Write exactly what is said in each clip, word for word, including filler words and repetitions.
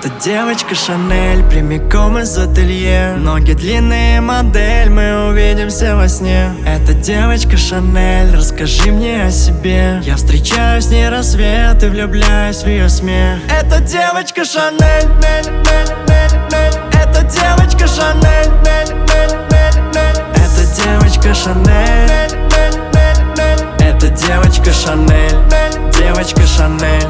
Это девочка Шанель, прямиком из ателье. Ноги длинные, модель, мы увидимся во сне. Это девочка Шанель, расскажи мне о себе. Я встречаю с ней рассвет и влюбляюсь в ее смех. Это девочка Шанель, это девочка Шанель, это девочка Шанель, это девочка Шанель, девочка Шанель.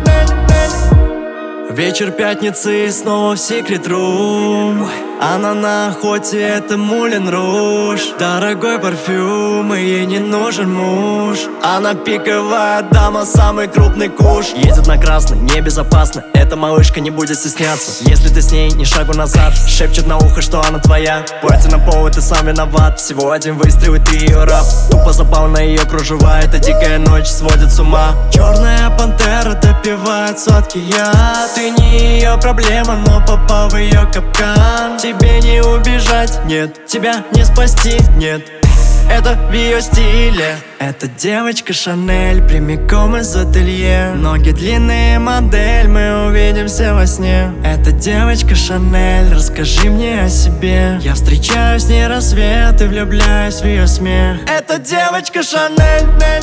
Вечер пятницы и снова в Secret Room. Она на охоте, это Мулен Руж. Дорогой парфюм, и ей не нужен муж. Она пиковая дама, самый крупный куш. Едет на красный, небезопасно. Эта малышка не будет стесняться. Если ты с ней, ни шагу назад. Шепчет на ухо, что она твоя. Пальцы на пол, и ты сам виноват. Всего один выстрел, и ты ее раб. Тупо забавно ее кружева. Эта дикая ночь сводит с ума. Черная пантера допивает сладкий яд. Ты не ее проблема, но попал в ее капкан. Тебе не убежать, нет, тебя не спасти, нет. Это в ее стиле. Это девочка Шанель, прямиком из ателье. Ноги длинные, модель, мы увидимся во сне. Это девочка Шанель, расскажи мне о себе. Я встречаю с ней рассвет и влюбляюсь в ее смех. Это девочка Шанель,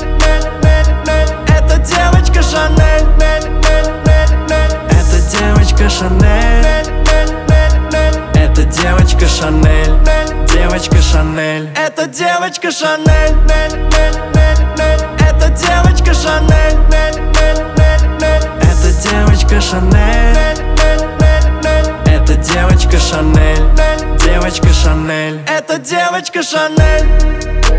это девочка Шанель, это девочка Шанель, это девочка Шанель, девочка Шанель. Это девочка Шанель, это девочка Шанель, это девочка Шанель, это девочка Шанель, девочка Шанель. Это девочка Шанель.